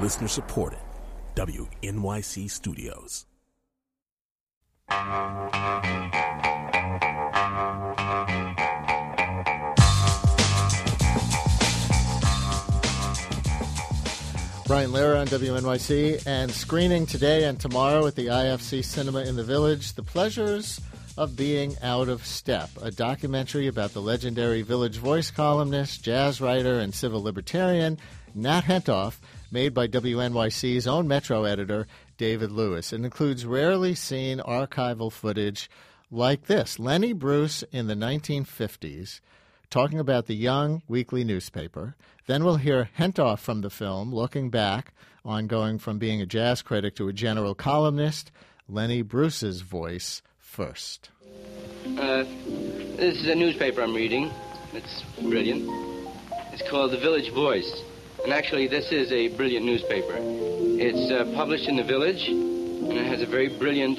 Listener supported. WNYC Studios. Brian Lehrer on WNYC, and screening today and tomorrow at the IFC Cinema in the Village, The Pleasures of Being Out of Step, a documentary about the legendary Village Voice columnist, jazz writer, and civil libertarian Nat Hentoff, made by WNYC's own Metro editor, David Lewis. It includes rarely seen archival footage like this. Lenny Bruce in the 1950s, talking about the Young weekly newspaper. Then we'll hear Hentoff from the film, looking back on going from being a jazz critic to a general columnist. Lenny Bruce's voice first. This is a newspaper I'm reading. It's brilliant. It's called The Village Voice. And actually, this is a brilliant newspaper. It's published in the Village, and it has a very brilliant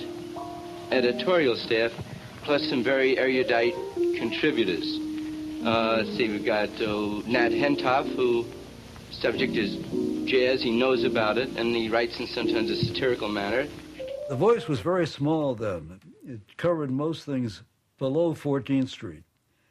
editorial staff, plus some very erudite contributors. Let's see, we've got Nat Hentoff, who subject is jazz. He knows about it, and he writes in sometimes a satirical manner. The Voice was very small then. It covered most things below 14th Street.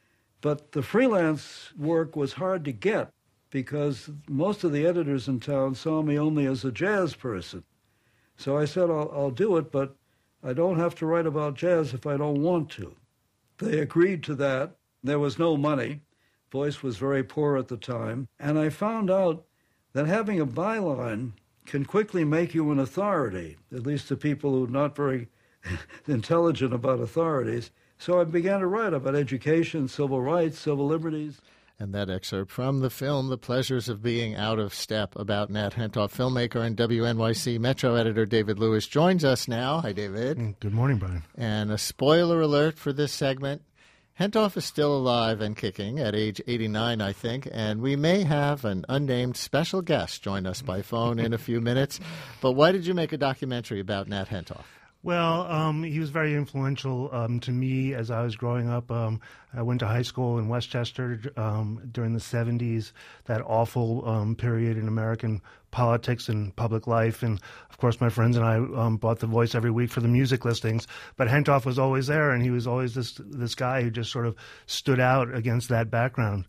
But the freelance work was hard to get because most of the editors in town saw me only as a jazz person. So I said, I'll do it, but I don't have to write about jazz if I don't want to. They agreed to that. There was no money. Voice was very poor at the time. And I found out that having a byline can quickly make you an authority, at least to people who are not very intelligent about authorities. So I began to write about education, civil rights, civil liberties. And that excerpt from the film, The Pleasures of Being Out of Step, about Nat Hentoff, filmmaker and WNYC Metro editor David Lewis, joins us now. Hi, David. Good morning, Brian. And a spoiler alert for this segment. Hentoff is still alive and kicking at age 89, I think, and we may have an unnamed special guest join us by phone in a few minutes. But why did you make a documentary about Nat Hentoff? Well, he was very influential to me as I was growing up. I went to high school in Westchester during the 70s, that awful period in American politics and public life. And, of course, my friends and I bought The Voice every week for the music listings. But Hentoff was always there, and he was always this guy who just sort of stood out against that background.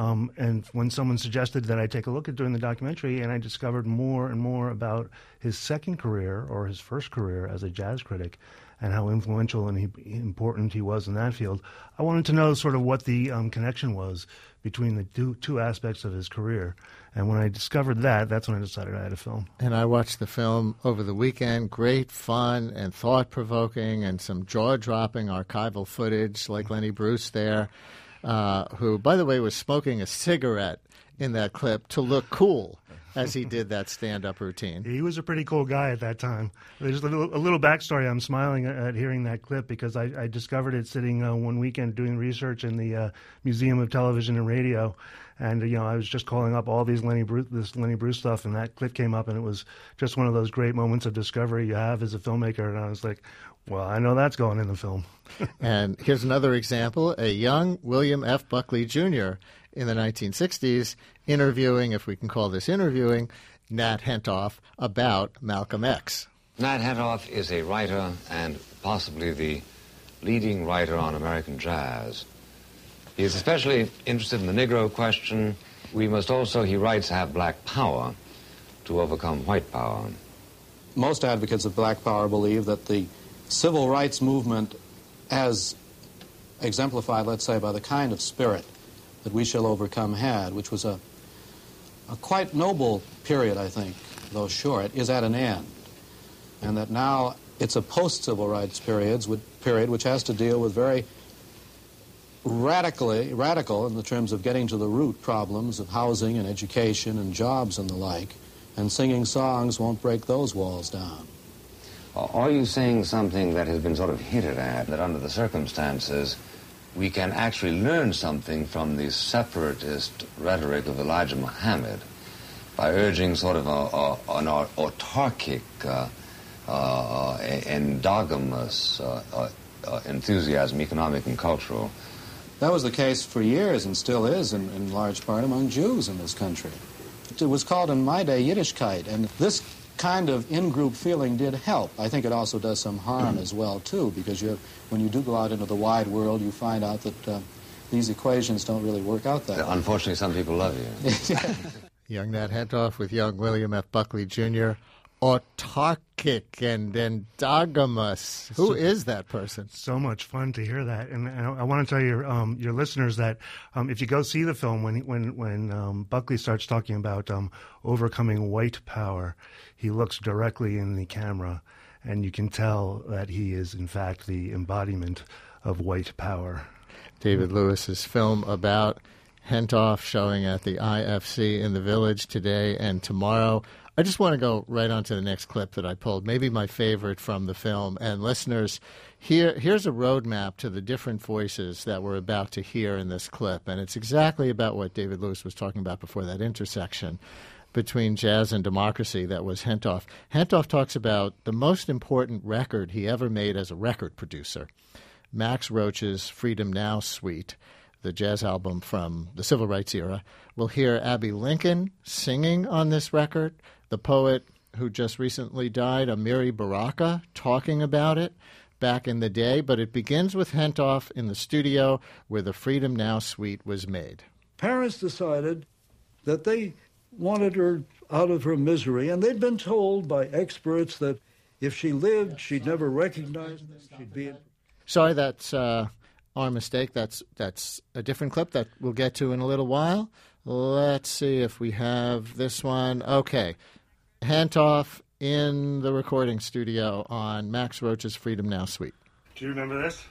And when someone suggested that I take a look at doing the documentary, and I discovered more and more about his second career, or his first career as a jazz critic, and how influential and important he was in that field, I wanted to know sort of what the connection was between the two aspects of his career. And when I discovered that, that's when I decided I had to film. And I watched the film over the weekend. Great fun and thought-provoking, and some jaw-dropping archival footage like Lenny Bruce there, who, by the way, was smoking a cigarette in that clip to look cool as he did that stand-up routine. He was a pretty cool guy at that time. There's a little backstory. I'm smiling at hearing that clip because I discovered it sitting one weekend doing research in the Museum of Television and Radio. And, I was just calling up all this Lenny Bruce stuff, and that clip came up, and it was just one of those great moments of discovery you have as a filmmaker. And I was like, well, I know that's going in the film. And here's another example, a young William F. Buckley Jr. in the 1960s interviewing, if we can call this interviewing, Nat Hentoff about Malcolm X. Nat Hentoff is a writer and possibly the leading writer on American jazz. He is especially interested in the Negro question. He writes, have black power to overcome white power. Most advocates of black power believe that the civil rights movement, as exemplified, let's say, by the kind of spirit that We Shall Overcome had, which was a quite noble period, I think, though short, is at an end. And that now it's a post-civil rights period which has to deal with very radical in the terms of getting to the root problems of housing and education and jobs and the like, and singing songs won't break those walls down. Are you saying something that has been sort of hinted at, that under the circumstances we can actually learn something from the separatist rhetoric of Elijah Muhammad by urging sort of an autarkic, endogamous enthusiasm, economic and cultural? That was the case for years and still is in large part among Jews in this country. It was called in my day Yiddishkeit, and this kind of in-group feeling did help. I think it also does some harm as well, too, because when you do go out into the wide world, you find out that these equations don't really work out that way. Unfortunately, some people love you. Young Nat Hentoff with young William F. Buckley Jr., autarkic and endogamous. Who is that person? So much fun to hear that, and I want to tell your listeners that if you go see the film, when Buckley starts talking about overcoming white power, he looks directly in the camera, and you can tell that he is in fact the embodiment of white power. David Lewis's film about Hentoff showing at the IFC in the Village today and tomorrow. I just want to go right on to the next clip that I pulled, maybe my favorite from the film. And listeners, here's a roadmap to the different voices that we're about to hear in this clip. And it's exactly about what David Lewis was talking about before, that intersection between jazz and democracy that was Hentoff. Hentoff talks about the most important record he ever made as a record producer, Max Roach's Freedom Now Suite, the jazz album from the Civil Rights era. We'll hear Abbey Lincoln singing on this record, the poet who just recently died, Amiri Baraka, talking about it back in the day. But it begins with Hentoff in the studio where the Freedom Now Suite was made. Parents decided that they wanted her out of her misery, and they'd been told by experts that if she lived, she'd never recognize them, she'd be... Sorry, that's our mistake. That's a different clip that we'll get to in a little while. Let's see if we have this one. Okay. Hentoff in the recording studio on Max Roach's Freedom Now Suite. Do you remember this?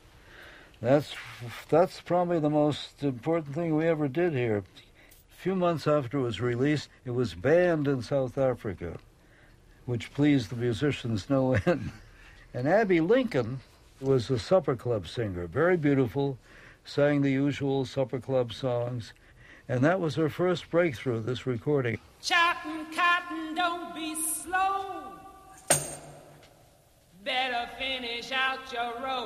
That's probably the most important thing we ever did here. A few months after it was released, it was banned in South Africa, which pleased the musicians no end. And Abbey Lincoln was a supper club singer, very beautiful, sang the usual supper club songs, and that was her first breakthrough, this recording. Chopping cotton, don't be slow. Better finish out your row.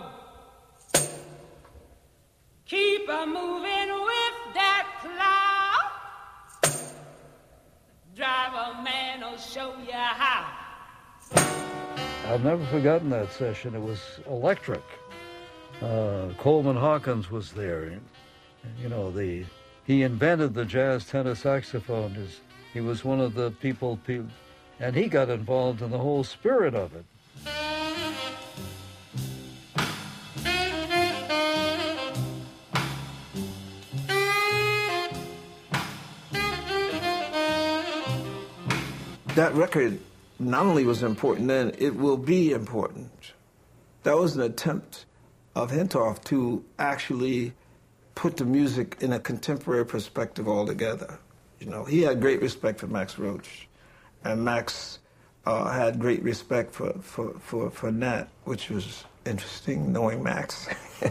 Keep a moving with that plow. Driver man will show you how. I've never forgotten that session. It was electric. Coleman Hawkins was there. You know, he invented the jazz tenor saxophone. He was one of the people, and he got involved in the whole spirit of it. That record not only was important then, it will be important. That was an attempt of Hentoff to actually put the music in a contemporary perspective altogether. You know, he had great respect for Max Roach, and Max had great respect for Nat, which was interesting, knowing Max.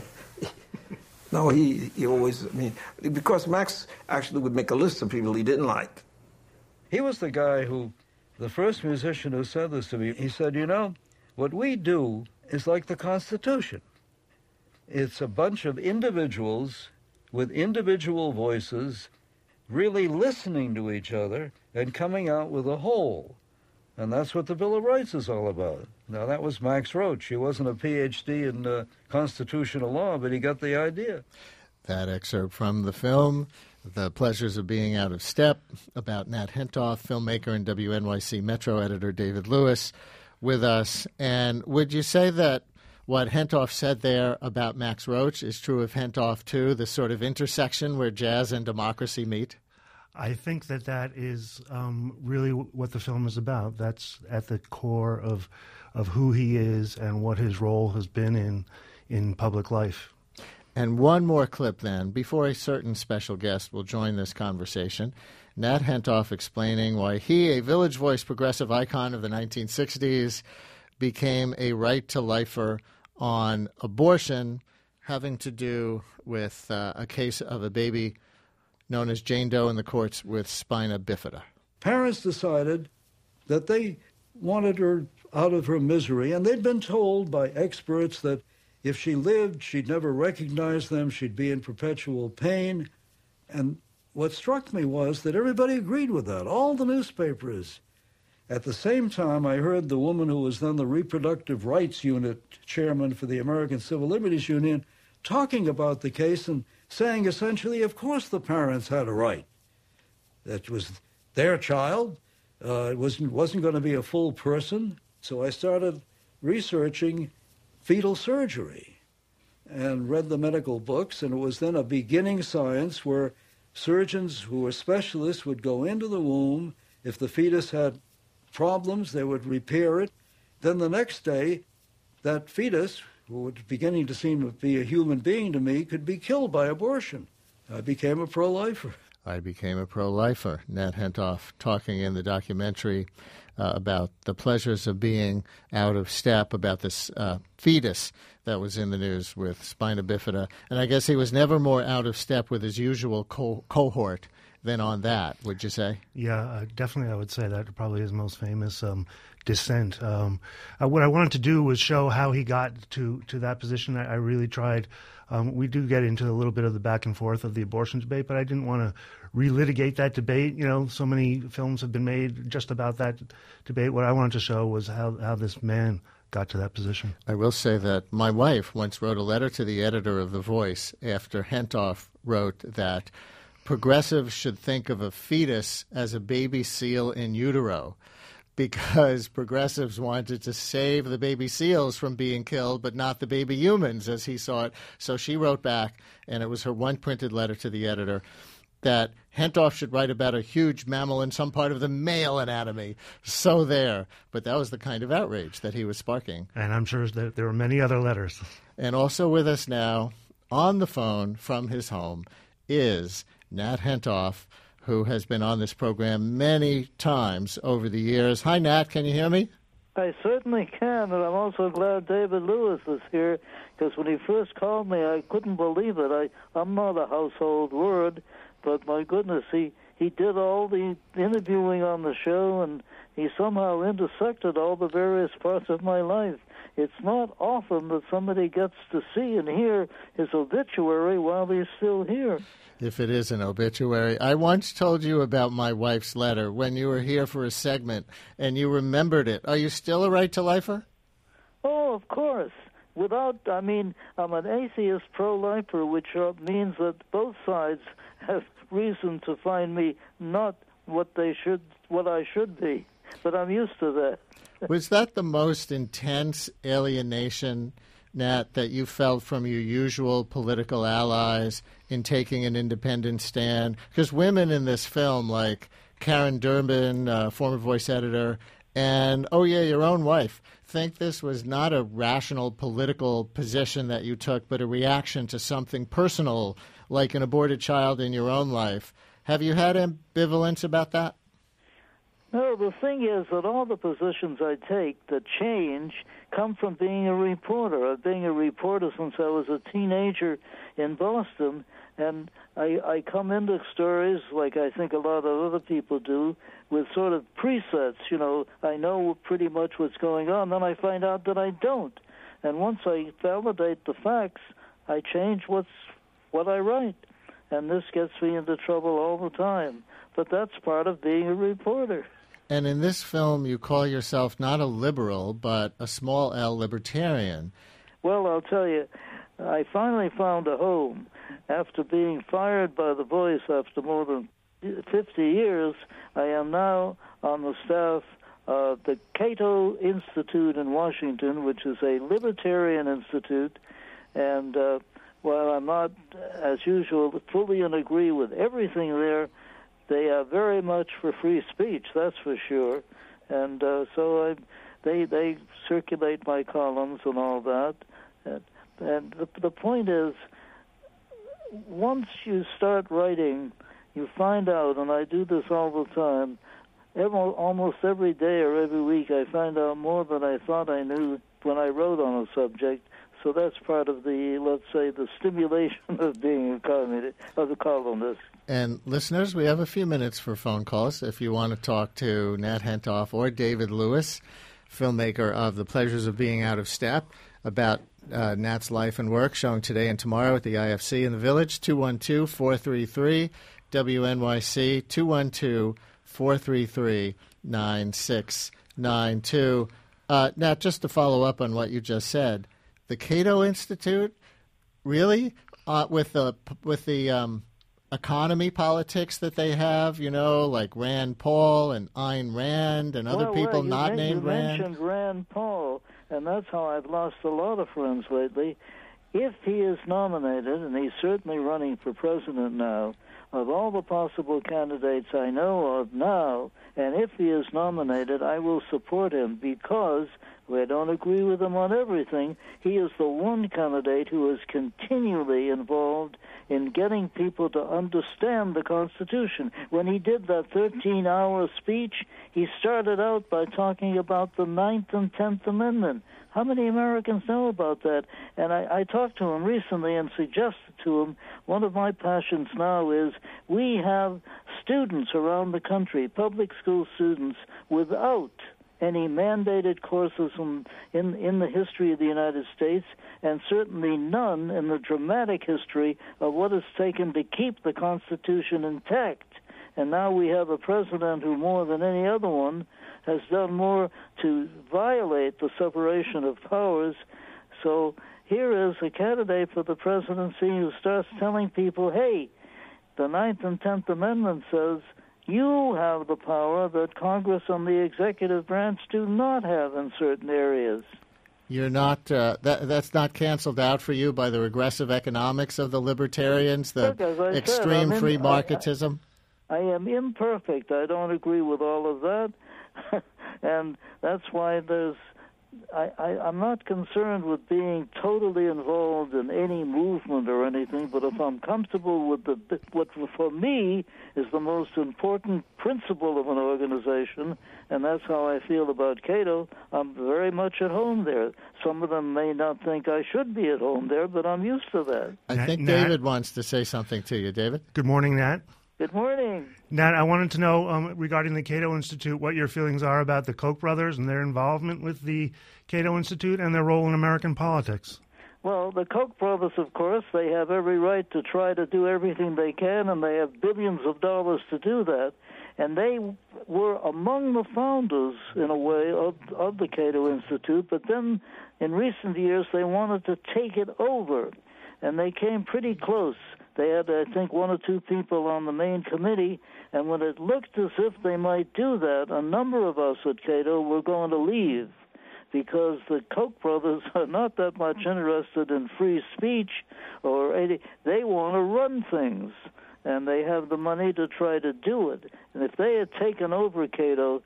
No, he always, because Max actually would make a list of people he didn't like. He was the guy who, the first musician who said this to me, he said, you know, what we do is like the Constitution. It's a bunch of individuals with individual voices really listening to each other and coming out with a whole. And that's what the Bill of Rights is all about. Now, that was Max Roach. He wasn't a Ph.D. in constitutional law, but he got the idea. That excerpt from the film, The Pleasures of Being Out of Step, about Nat Hentoff, filmmaker and WNYC Metro editor David Lewis, with us. And would you say that what Hentoff said there about Max Roach is true of Hentoff, too, the sort of intersection where jazz and democracy meet? I think that is really what the film is about. That's at the core of who he is and what his role has been in public life. And one more clip then, before a certain special guest will join this conversation. Nat Hentoff explaining why he, a Village Voice progressive icon of the 1960s, became a right-to-lifer on abortion, having to do with a case of a baby known as Jane Doe in the courts with spina bifida. Parents decided that they wanted her out of her misery, and they'd been told by experts that if she lived, she'd never recognize them, she'd be in perpetual pain. And what struck me was that everybody agreed with that, all the newspapers. At the same time, I heard the woman who was then the Reproductive Rights Unit chairman for the American Civil Liberties Union talking about the case and saying essentially, of course the parents had a right. That was their child. It wasn't going to be a full person. So I started researching fetal surgery and read the medical books, and it was then a beginning science where surgeons who were specialists would go into the womb. If the fetus had problems, they would repair it. Then the next day, that fetus, who was beginning to seem to be a human being to me, could be killed by abortion. I became a pro-lifer. I became a pro-lifer. Nat Hentoff talking in the documentary about the pleasures of being out of step, about this fetus that was in the news with spina bifida. And I guess he was never more out of step with his usual cohort than on that, would you say? Yeah, definitely I would say that probably his most famous dissent. What I wanted to do was show how he got to that position. I really tried. We do get into a little bit of the back and forth of the abortion debate, but I didn't want to relitigate that debate. You know, so many films have been made just about that debate. What I wanted to show was how this man got to that position. I will say that my wife once wrote a letter to the editor of The Voice after Hentoff wrote that progressives should think of a fetus as a baby seal in utero, because progressives wanted to save the baby seals from being killed, but not the baby humans, as he saw it. So she wrote back, and it was her one printed letter to the editor, that Hentoff should write about a huge mammal in some part of the male anatomy. So there. But that was the kind of outrage that he was sparking. And I'm sure that there were many other letters. And also with us now, on the phone from his home, is Nat Hentoff, who has been on this program many times over the years. Hi, Nat. Can you hear me? I certainly can, and I'm also glad David Lewis is here, because when he first called me, I couldn't believe it. I'm not a household word, but my goodness, he did all the interviewing on the show, and he somehow intersected all the various parts of my life. It's not often that somebody gets to see and hear his obituary while he's still here. If it is an obituary. I once told you about my wife's letter when you were here for a segment, and you remembered it. Are you still a right-to-lifer? Oh, of course. I'm an atheist pro-lifer, which means that both sides have reason to find me not what I should be. But I'm used to that. Was that the most intense alienation, Nat, that you felt from your usual political allies in taking an independent stand? Because women in this film, like Karen Durbin, former Voice editor, and, your own wife, think this was not a rational political position that you took, but a reaction to something personal, like an aborted child in your own life. Have you had ambivalence about that? No, the thing is that all the positions I take that change come from being a reporter. I've been a reporter since I was a teenager in Boston, and I come into stories, like I think a lot of other people do, with sort of presets. You know, I know pretty much what's going on, then I find out that I don't. And once I validate the facts, I change what I write. And this gets me into trouble all the time. But that's part of being a reporter. And in this film, you call yourself not a liberal, but a small L libertarian. Well, I'll tell you, I finally found a home. After being fired by The Voice after more than 50 years, I am now on the staff of the Cato Institute in Washington, which is a libertarian institute. And while I'm not, as usual, fully in agree with everything there, they are very much for free speech, that's for sure. And so they circulate my columns and all that. And the point is, once you start writing, you find out, and I do this all the time, almost every day or every week I find out more than I thought I knew when I wrote on a subject. So that's part of the, let's say, the stimulation of being a columnist. And listeners, we have a few minutes for phone calls if you want to talk to Nat Hentoff or David Lewis, filmmaker of The Pleasures of Being Out of Step, about Nat's life and work, showing today and tomorrow at the IFC in the Village. 212-433-8255 WNYC, 212-433-9692. Now, just to follow up on what you just said, the Cato Institute, really, with the economy politics that they have, like Rand Paul and Ayn Rand and other people not named Rand. You mentioned Rand Paul, and that's how I've lost a lot of friends lately. If he is nominated, and he's certainly running for president now, of all the possible candidates I know of now, and if he is nominated, I will support him because I don't agree with him on everything. He is the one candidate who is continually involved in getting people to understand the Constitution. When he did that 13-hour speech, he started out by talking about the 9th and 10th Amendment. How many Americans know about that? And I talked to him recently and suggested to him, one of my passions now is we have students around the country, public school students, without any mandated courses in the history of the United States, and certainly none in the dramatic history of what it's taken to keep the Constitution intact. And now we have a president who, more than any other one, has done more to violate the separation of powers. So here is a candidate for the presidency who starts telling people, hey, the 9th and 10th Amendment says you have the power that Congress and the executive branch do not have in certain areas. You're not that's not canceled out for you by the regressive economics of the libertarians, the extreme free marketism? I am imperfect. I don't agree with all of that. And that's why I'm not concerned with being totally involved in any movement or anything, but if I'm comfortable with what for me is the most important principle of an organization, and that's how I feel about Cato, I'm very much at home there. Some of them may not think I should be at home there, but I'm used to that. I think David wants to say something to you. David? Good morning, Nat. Good morning. Nat, I wanted to know, regarding the Cato Institute, what your feelings are about the Koch brothers and their involvement with the Cato Institute and their role in American politics. Well, the Koch brothers, of course, they have every right to try to do everything they can, and they have billions of dollars to do that. And they were among the founders, in a way, of the Cato Institute, but then in recent years they wanted to take it over, and they came pretty close. They had, I think, one or two people on the main committee, and when it looked as if they might do that, a number of us at Cato were going to leave because the Koch brothers are not that much interested in free speech or any. They want to run things, and they have the money to try to do it. And if they had taken over Cato,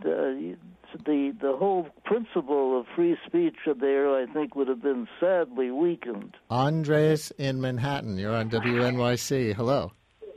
the whole principle of free speech there, I think, would have been sadly weakened. Andres in Manhattan. You're on WNYC. Hello.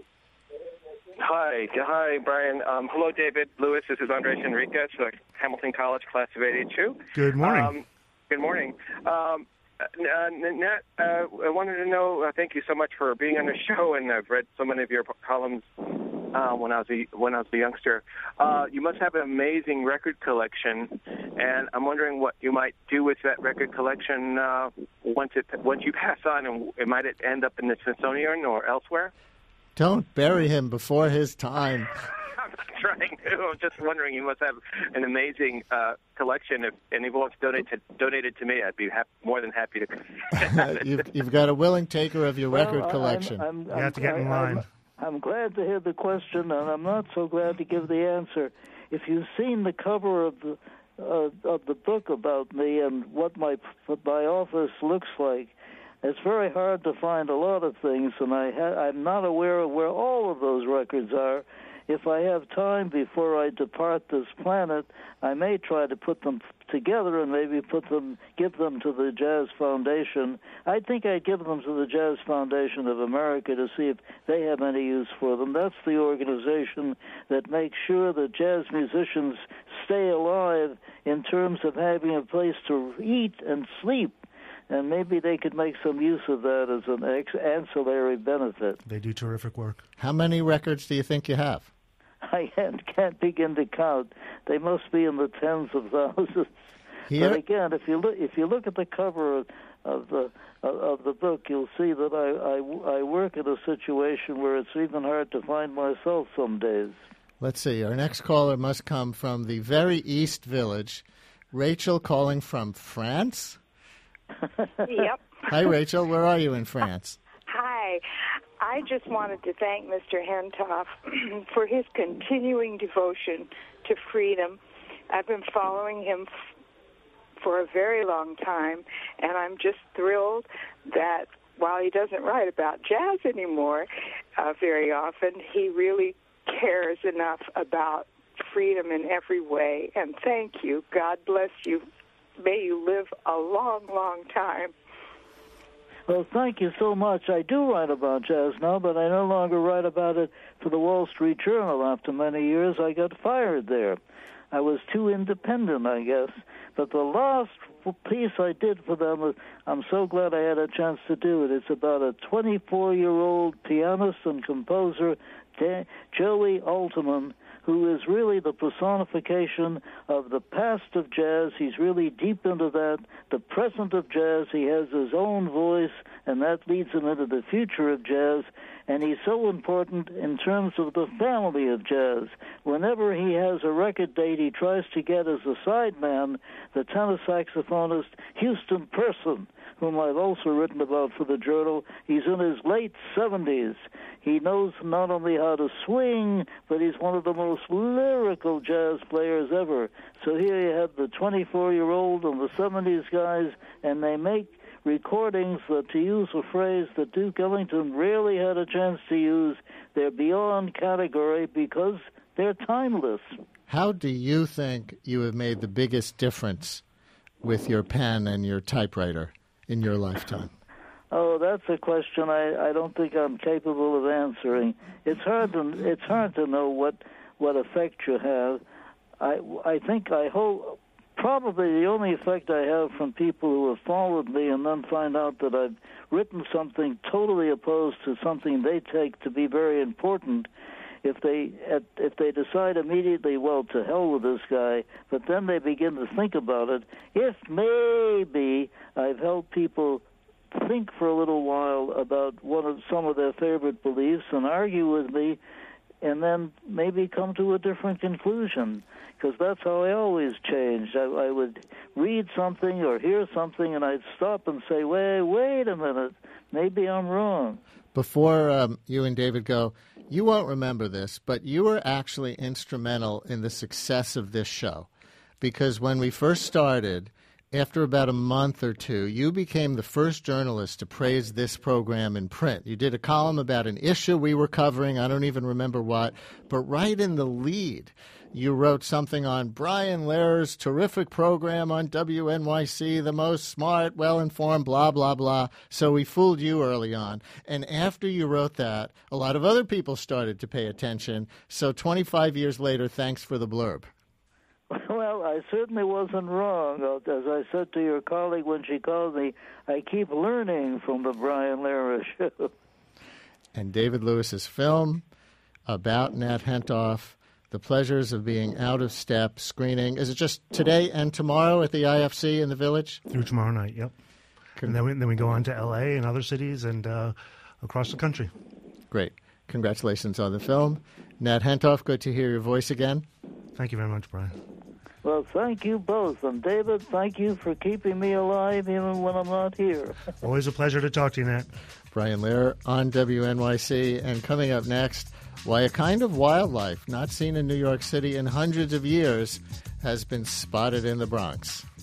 Hi, Brian. Hello, David, Lewis. This is Andres Enriquez, Hamilton College, class of '82. Good morning. Good morning. Nat, I wanted to know, thank you so much for being on the show, and I've read so many of your columns when I was a youngster. You must have an amazing record collection, and I'm wondering what you might do with that record collection once you pass on, and might it end up in the Smithsonian or elsewhere? Don't bury him before his time. I'm not trying to. I'm just wondering. You must have an amazing collection. If anyone wants to donate it to me, I'd be more than happy to. You've got a willing taker of your record collection. You have to get in line. I'm glad to hear the question, and I'm not so glad to give the answer. If you've seen the cover of the book about me and what my office looks like, it's very hard to find a lot of things, and I'm not aware of where all of those records are. If I have time before I depart this planet, I may try to put them together and maybe give them to the Jazz Foundation. I think I'd give them to the Jazz Foundation of America to see if they have any use for them. That's the organization that makes sure that jazz musicians stay alive in terms of having a place to eat and sleep. And maybe they could make some use of that as an ancillary benefit. They do terrific work. How many records do you think you have? I can't begin to count. They must be in the tens of thousands. Here? But again, if you look at the cover of the book, you'll see that I work in a situation where it's even hard to find myself some days. Let's see. Our next caller must come from the very East Village. Rachel calling from France? Yep. Hi, Rachel. Where are you in France? Hi. I just wanted to thank Mr. Hentoff for his continuing devotion to freedom. I've been following him for a very long time, and I'm just thrilled that while he doesn't write about jazz anymore very often, he really cares enough about freedom in every way. And thank you. God bless you. May you live a long, long time. Well, thank you so much. I do write about jazz now, but I no longer write about it for the Wall Street Journal. After many years, I got fired there. I was too independent, I guess. But the last piece I did for them, I'm so glad I had a chance to do it. It's about a 24-year-old pianist and composer, Joey Alterman, who is really the personification of the past of jazz. He's really deep into that. The present of jazz, he has his own voice, and that leads him into the future of jazz. And he's so important in terms of the family of jazz. Whenever he has a record date, he tries to get as a sideman the tenor saxophonist Houston Person, whom I've also written about for the Journal. He's in his late 70s. He knows not only how to swing, but he's one of the most lyrical jazz players ever. So here you have the 24-year-old and the 70s guys, and they make recordings that, to use a phrase that Duke Ellington rarely had a chance to use, they're beyond category because they're timeless. How do you think you have made the biggest difference with your pen and your typewriter in your lifetime? Oh, that's a question I don't think I'm capable of answering. It's hard to know what effect you have. I hope probably the only effect I have from people who have followed me and then find out that I've written something totally opposed to something they take to be very important. If they decide immediately, well, to hell with this guy, but then they begin to think about it, if maybe I've helped people think for a little while about some of their favorite beliefs and argue with me, and then maybe come to a different conclusion, because that's how I always changed. I would read something or hear something, and I'd stop and say, wait a minute, maybe I'm wrong. Before you and David go, you won't remember this, but you were actually instrumental in the success of this show, because when we first started, after about a month or two, you became the first journalist to praise this program in print. You did a column about an issue we were covering, I don't even remember what, but right in the lead, you wrote something on Brian Lehrer's terrific program on WNYC, the most smart, well-informed, blah, blah, blah. So we fooled you early on. And after you wrote that, a lot of other people started to pay attention. So 25 years later, thanks for the blurb. Well, I certainly wasn't wrong. As I said to your colleague when she called me, I keep learning from the Brian Lehrer show. And David Lewis's film about Nat Hentoff, The Pleasures of Being Out of Step, screening. Is it just today and tomorrow at the IFC in the Village? Through tomorrow night, yep. And then we go on to L.A. and other cities and across the country. Great. Congratulations on the film. Nat Hentoff, good to hear your voice again. Thank you very much, Brian. Well, thank you both. And David, thank you for keeping me alive even when I'm not here. Always a pleasure to talk to you, Nat. Brian Lehrer on WNYC. And coming up next, why a kind of wildlife not seen in New York City in hundreds of years has been spotted in the Bronx.